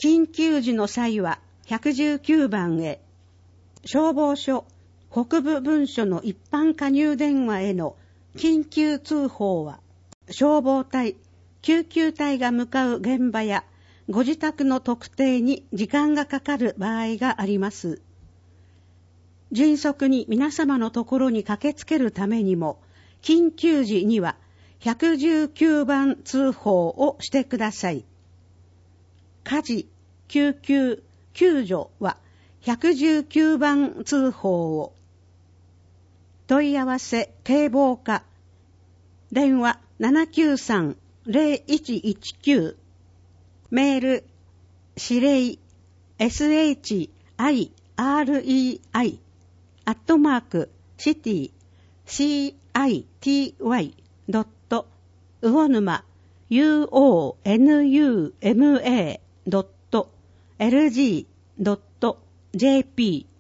緊急時の際は119番へ、消防署北部分署の一般加入電話への緊急通報は、消防隊、救急隊が向かう現場やご自宅の特定に時間がかかる場合があります。迅速に皆様のところに駆けつけるためにも、緊急時には119番通報をしてください。火事、救急、救助は119番通報を。問い合わせ警防課、電話793-0119、メール指令 shirei@city.uonuma.lg.jp